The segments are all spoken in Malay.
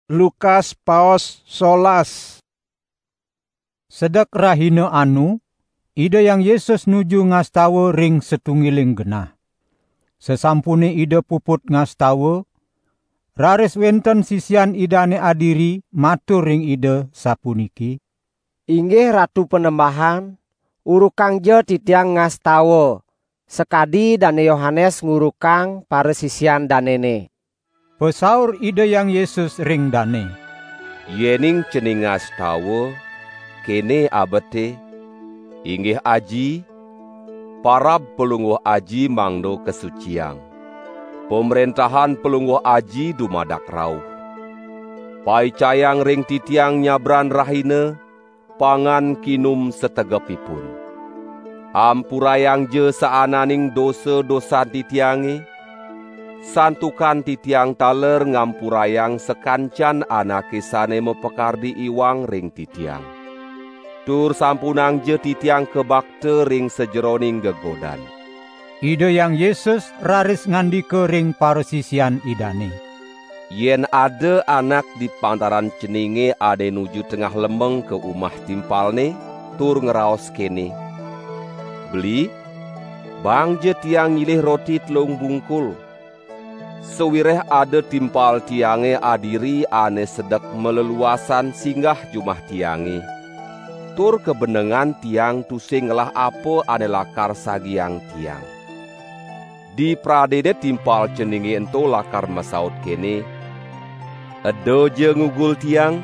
Lukas paos 11. Sedek rahina anu, ida yang Yesus nuju ngastawa ring setunggiling genah. Sesampune ida puput ngastawa, raris wenten sisian idane adiri matur ring ida sapuniki. Inggih Ratu Penembahan, urukang je titiang ngastawa, sekadi Dane Yohanes ngurukang para sisian danene. Pesaur ida yang Yesus ring dane. Yening cening ngastawa, kene abete, inggih aji, parab pelungguh aji mangdo kesuciang. Pemerintahan pelungguh aji dumadak rauh. Pai cayang ring titiang nyabran rahina, pangan kinum setegepipun. Ampurayang je saananing dosa-dosa titiange, santukan titiang taler ngampurayang sekancan anake sane mepekardi iwang ring titiang. Tur sampunang je titiang kebakte ring sejeroning gegodan. Ida yang Yesus raris ngandika ring para sisian idane. Yen ada anak di pantaran ceninge ade nuju tengah lembeng ke umah timpalne, tur ngeraos kene. Beli, bang je tiang nyilih roti telung bungkul. Sewireh ada timpal tiange adiri ane sedek meleluasan singgah jumah tiange. Tur kebenengan tiang tusing ngelah apa ane lakar sagiang tiang. Di pradede timpal ceninge ento lakar masaut kene. Edo je ngugul tiang,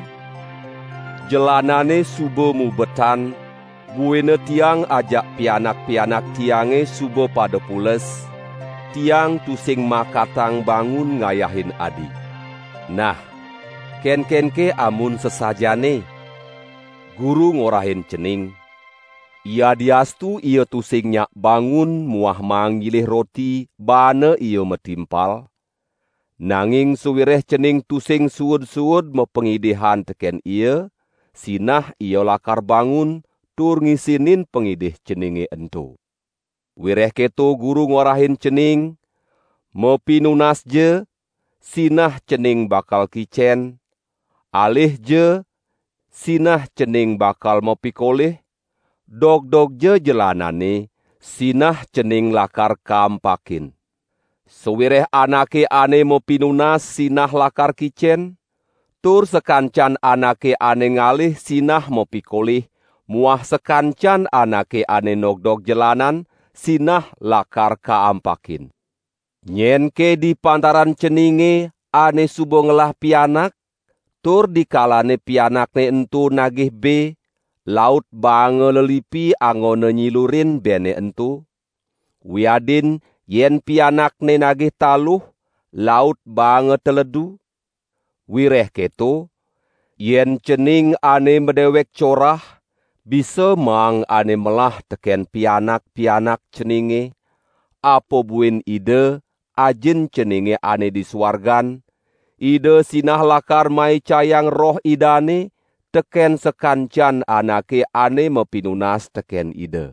jelanane subo mubetan, buene tiang ajak pianak-pianak tiange subo pada pules, tiang tusing makatang bangun ngayahin adi. Nah, ken-kenke amun sesajane, guru ngorahin cening, ia diastu ia tusing nyak bangun muah manggilih roti bane ia metimpal, nanging suwireh cening tusing suud-suud mepengidihan teken ia, sinah ia lakar bangun, tur ngisinin pengidih ceninge ento. Wireh keto guru ngorahin cening, mepinunas je, sinah cening bakal kicen, alih je, sinah cening bakal mepikoleh, dog-dog je jelanane, sinah cening lakar kampakin. Sewireh anake ane mepinunas sinah lakar kicen, tur sekancan anake ane ngalih sinah mepikoleh, muah sekancan anake ane nogdog jelanan, sinah lakar kaampakin. Nyenke di pantaran ceninge ane subo ngelah pianak, tur dikalane pianakne entu nagih be, laut bange lelipi angone nyilurin bene entu. Wiadin yen pianakne nagih taluh, laut bange teledu. Wireh keto, yen cening ane medewek corah, bisa mang ane melah teken pianak-pianak ceninge, apo buin ide, ajin ceninge ane di suargan, ide sinah lakar mai cayang roh idane, teken sekancan anake ane mepinunas teken ide.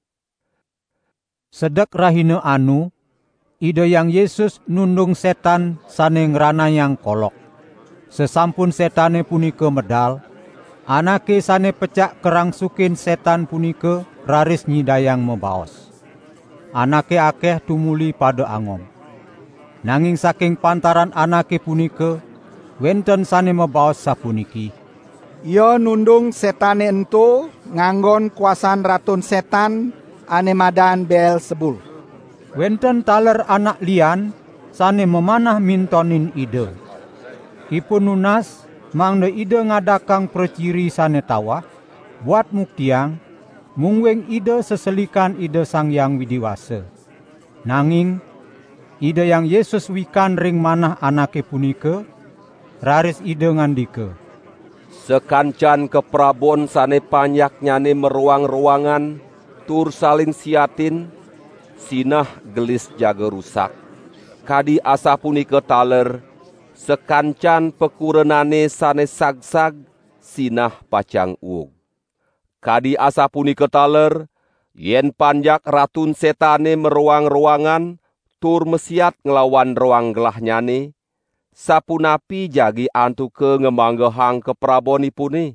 Sedek rahina anu, ida yang Yesus nundung setan sane ngrana yang kolok. Sesampun setane punika medal, anake sane pecak kerangsukin setan punika raris nyidayang mebaos. Anake akeh tumuli pada angom. Nanging saking pantaran anake punika, wenten sane mebaos sapuniki. Ia nundung setane ento nganggon kuasan ratun setan ane madan Beelzebul. Wenten taler anak lian sane memanah mintonin ide. Ipun nunas mangde ide ngadakang perciri sane tawah, buat muktiang, mungweng ide seselikan ide Sang Yang Widiwasa. Nanging, ide yang Yesus wikan ring manah anake punika, raris ide ngandika. Sekancan keprabon sane panyaknyane meruang-ruangan, tur saling siatin, sinah gelis jaga rusak. Kadi asa punika taler, sekancan pekurenane sane sagsag, sinah pacang uug. Kadi asa punika taler, yen panjak ratun setane meruang-ruangan, tur mesiat ngelawan ruang gelahnyane, sapunapi jagi antuke ngemanggehang keprabonipune.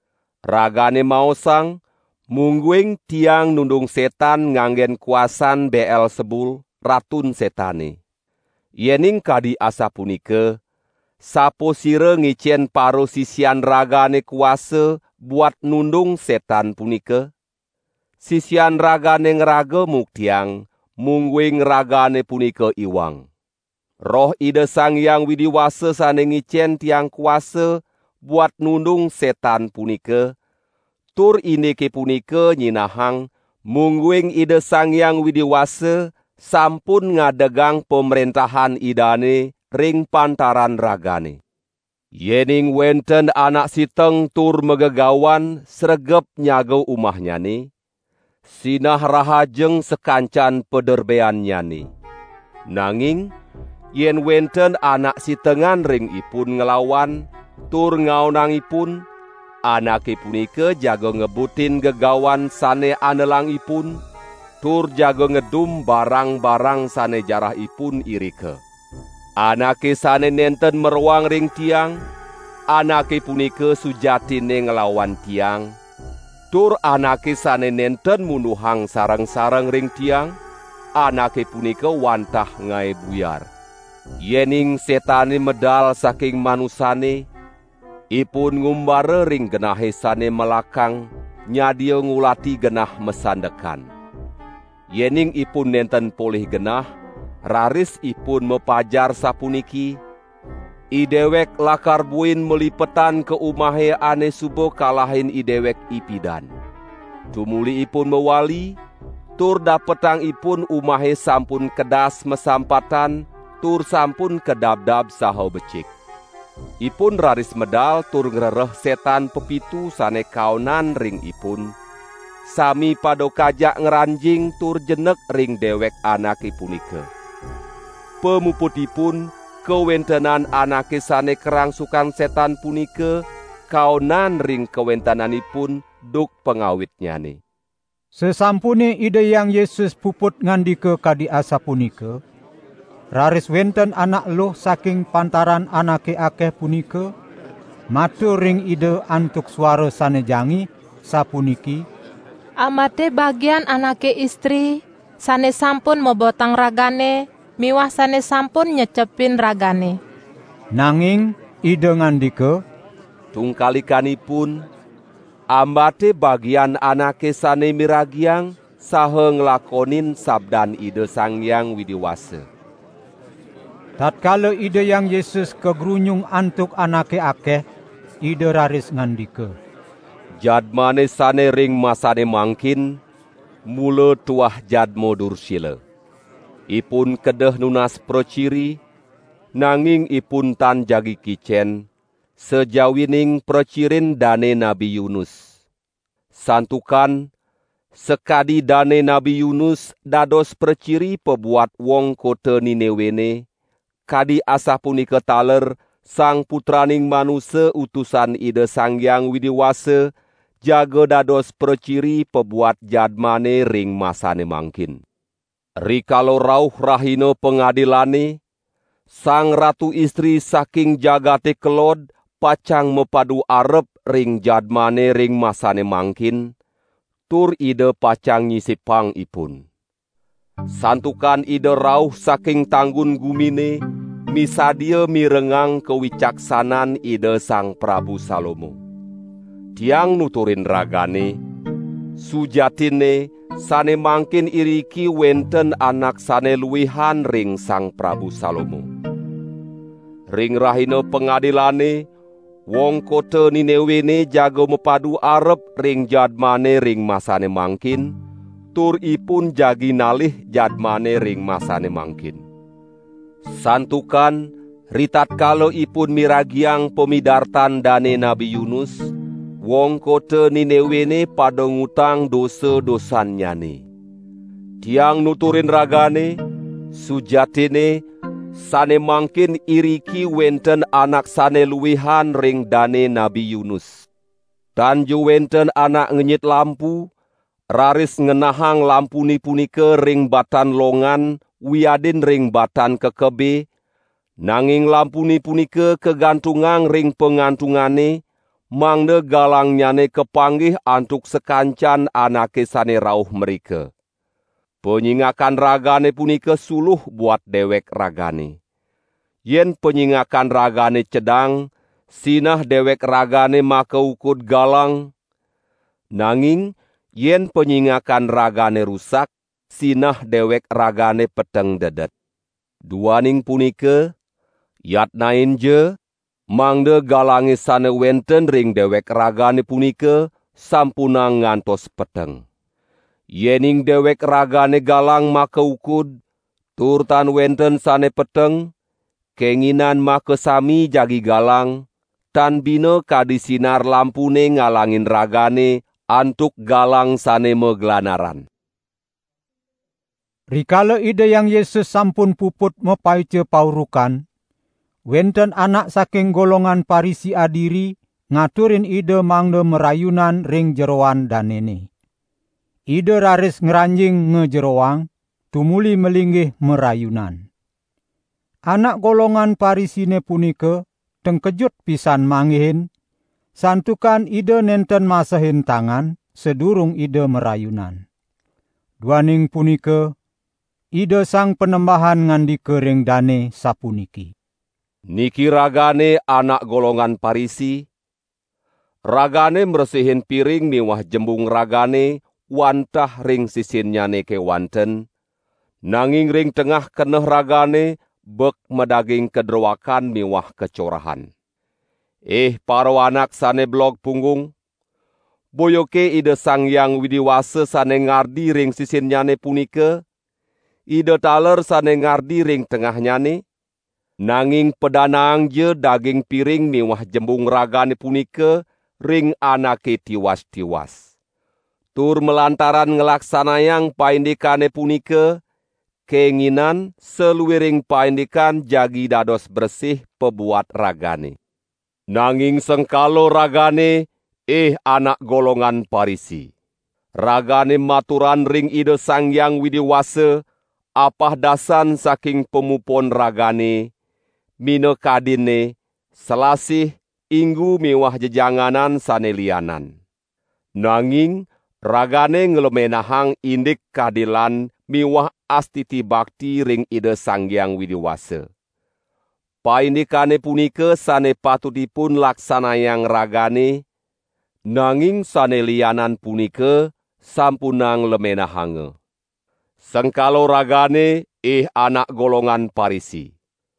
Ragane maosang, mungguing tiang nundung setan nganggen kuasan Beelzebul, ratun setane. Yening kadi asapunike, sapo sire ngicen paro sisian ragane kuasa buat nundung setan punike? Sisian ragane ngeraga muktiang, mungguing ragane punike iwang. Roh Ida Sang Hyang Widiwasa sane ngicen tiang kuasa buat nundung setan punike, tur ineke punike nyinahang, mungguing Ida Sang Hyang Widiwasa sampun ngadegang pemerintahan idane ring pantaran ragane. Yening wenten anak siteng tur megegawan sregep nyagau umahnyane, sinah rahajeng sekancan pederbeannyane. Nanging, yen wenten anak sitengan ring ipun ngelawan, tur ngaonangipun, anake punike jago ngebutin gegawan sane anelangipun, tur jago ngedum barang-barang sane jarah ipun irike. Anake sane nenten meruang ring tiang, anake punike sujatine ngelawan tiang, tur anake sane nenten munuhang sareng-sareng ring tiang, anake punike wantah ngae buyar. Yening setane medal saking manusane, ipun ngumbare ring genahe sane melakang, nyadia ngulati genah mesandekan. Yening ipun nenten polih genah, raris ipun mepajar sapuniki, idewek lakar buin melipetan ke umahe ane subo kalahin idewek ipidan. Tumuli ipun mewali, tur dapetang ipun umahe sampun kedas mesampatan, tur sampun kedabdab saho becik. Ipun raris medal tur ngrereh setan pepitu sane kaonan ring ipun, sami pado kajak ngeranjing tur jenek ring dewek anake punike. Pemuputipun kewentenan anake sane kerangsukan setan punike, kaonan ring kewentenanipun duk pengawitnyane. Sesampune Ida Hyang Yesus puput ngandika kadi asapunike, raris wenten anak loh saking pantaran anake akeh punike, matur ring Ida antuk suara sane jangi, sapuniki, amate bagian anake istri, sane sampun mebotang ragane, miwah sane sampun nyecepin ragane. Nanging Ida ngandika, tungkalikanipun, ambate bagian anake sane miragiang, saha nglakonin sabdan Ida Sang Hyang Widiwasa. Tatkala Ida Hyang Yesus kegrunyung antuk anake akeh, Ida raris ngandika, jadmane sane ring masane mangkin, mula tuah jadmo dursila. Ipun kedeh nunas prociri, nanging ipun tan jagi kicen, sejawining procirin dane Nabi Yunus. Santukan, sekadi dane Nabi Yunus dados prociri pebuat wong kota Ninewene, kadi asapunika taler sang putraning manusia utusan Ida Sang Hyang Widiwasa, jaga dados prociri pebuat jadmane ring masane mangkin. Rikalo rauh rahina pengadilane, sang ratu istri saking jagate kelod pacang mepadu arep ring jadmane ring masane mangkin, tur Ida pacang nyisipang ipun. Santukan Ida rauh saking tanggun gumine, misadia mirengang kewicaksanan Ida Sang Prabu Salomo. Tiang nuturin ragane, sujatine sane mangkin iriki wenten anak sane luwihan ring Sang Prabu Salomo. Ring rahina pengadilane, wong kota Ninewene jago mepadu arep ring jadmane ring masane mangkin, tur ipun jagi nalih jadmane ring masane mangkin. Santukan, ritat kalo ipun miragiang pemidartan dane Nabi Yunus, wong kota Ninewene pada ngutang dosa-dosanyane. Tiang nuturin ragane, sujatine, sane mangkin iriki wenten anak sane luwihan ring dane Nabi Yunus. Tanju wenten anak ngenyit lampu, raris ngenahang lampuni punike ring batan longan, wiadin ring batan kekebe, Nanging lampuni punika kegantungan ring pengantungane, mangda galangnyane kepanggih antuk sekancan anake sane rauh mereka. Penyingakan ragane punika suluh buat dewek ragane. Yen penyingakan ragane cedang, sinah dewek ragane maka ukut galang. Nanging, yen penyingakan ragane rusak, sinah dewek ragane peteng dedet. Duaning punika, yatnain je, mangda galange sane wenten ring dewek ragane punika, sampunang ngantos peteng. Yening dewek ragane galang maka ukud, turtan wenten sane peteng, kenginan maka sami jagi galang, tan bina kadi sinar lampune ngalangin ragane, antuk galang sane meglanaran. Rikala Ida yang Yesus sampun puput mepaice paurukan, wenten anak saking golongan Parisi adiri ngaturin Ida mangda merayunan ring jeroan danene. Ida raris ngeranjing ngejerowang, tumuli melinggih merayunan. Anak golongan Parisine punika tengkejut pisan manggihin, santukan Ida nenten masahin tangan sedurung Ida merayunan. Duaning punika, Ida sang penembahan ngandika ring dane sapuniki. Niki ragane anak golongan Parisi, ragane meresihin piring miwah jembung ragane, wantah ring sisinnyane kewanten, nanging ring tengah keneh ragane, bek medaging kedrowakan miwah kecorahan. Paro anak sane blog punggung, boyoke Ida sang yang widiwasa sane ngardi ring sisinnyane punika, Ida taler sane ngardi ring tengahnyane, nanging pedanaang je daging piring miwah jembung ragane punika, ring anake tiwas-tiwas. Tur melantaran ngelaksanayang paindikane punika, keinginan seluwiring paindikan jagi dados bersih pebuat ragane. Nanging sengkalo ragane, anak golongan Parisi. Ragane maturan ring Ida sang yang widiwasa, apah dasan saking pemupon ragane, mino kadine, selasih, inggu miwah jejanganan sane lianan. Nanging, ragane ngelemenahang indik kadilan miwah astiti bakti ring Ida sang yang widiwasa. Paindikane punika sane patutipun laksanayang ragane, nanging sane lianan punika sampunang lemenahange. Sengkalo ragane anak golongan Parisi.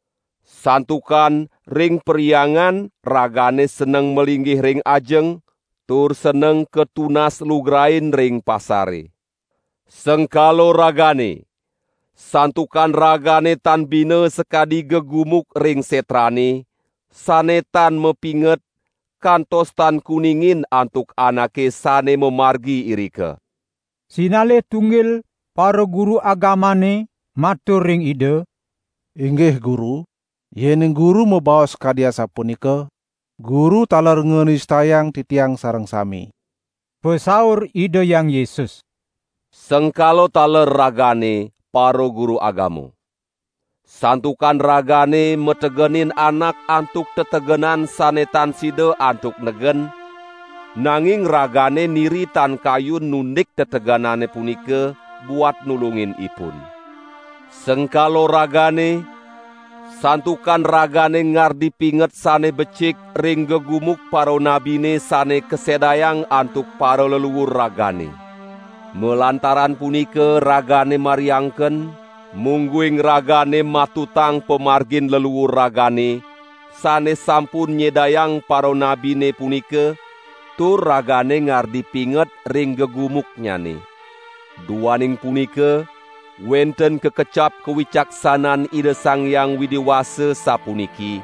Santukan ring periangan ragane seneng melinggih ring ajeng, tur seneng ketunas lugrain ring pasare. Sengkalo ragane, santukan ragane tan bina sekadi gegumuk ring setrane, sanetan mepinget, kantos tan kuningin antuk anake sane memargi irike. Sinale tunggil para guru agamane matur ring Ida, "Inggih guru, yening guru mebaos kadia sapunika, guru taler ngenistayang titiang sareng sami." Pesaur Ida yang Yesus, "Sengkalo taler ragane paro guru agamu. Santukan ragane metegenin anak antuk tetegenan sanetan sida antuk negen, nanging ragane niri tan kayun nundik teteganane punika buat nulungin ipun. Sengkalo ragane, santukan ragane ngardi pinget sane becik ring gegumuk paro nabine sane kesedayang antuk paro leluhur ragane. Melantaran punika ragane mariangken, mungguing ragane matutang pemargin leluhur ragane, sane sampun nyedayang paro nabine punika, tur ragane ngardi pinget ring gegumuknyane. Duaning punika, wenten kekecap kewicaksanan Ida sang yang widiwasa sapuniki,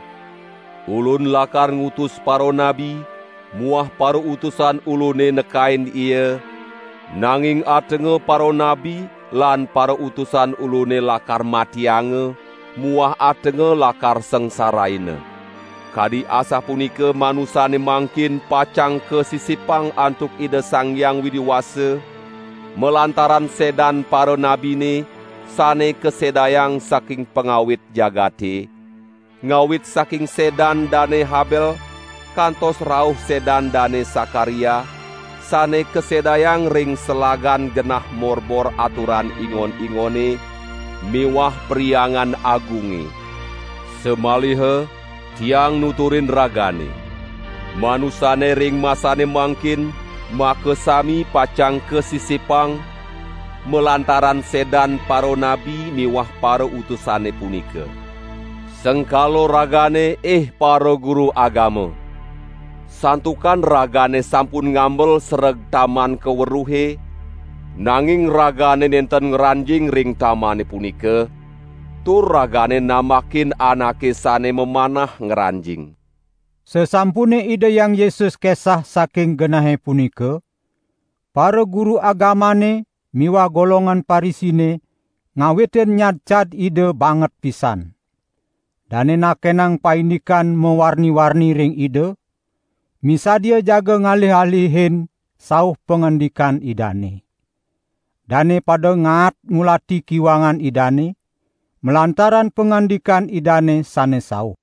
ulun lakar ngutus paro nabi, muah paro utusan ulune nekain ia, nanging atenge paro nabi lan paro utusan ulune lakar matiange, muah atenge lakar sengsaraine. Kadi asa punika manusane mangkin pacang kesisipang antuk Ida sang yang widiwasa, melantaran sedan paro nabine sane kesedayang saking pengawit jagate, ngawit saking sedan dane Habel kantos rauh sedan dane Sakaria, sane kesedayang ring selagan genah morbor aturan ingon-ingone, miwah priangan agunge. Semalihe tiang nuturin ragane. Manusane ring masane mangkin, maka sami pacang kesisipang, melantaran sedan paro nabi miwah paro utusane punika. Sengkalo ragane paro guru agama. Santukan ragane sampun ngambel sereg taman keweruhe, nanging ragane nenten ngeranjing ring tamane punika, tur ragane namakin anake sane memanah ngeranjing. Sesampune ide yang Yesus kesah saking genahe punika, para guru agamane miwa golongan Parisine ngawiten nyadcad ide banget pisan. Dane nakenang paindikan mewarni-warni ring ide, misadia jaga ngalih-alihin sauh pengendikan idane. Dane pada ngaat ngulati kiwangan idane, melantaran pengendikan idane sane sauh.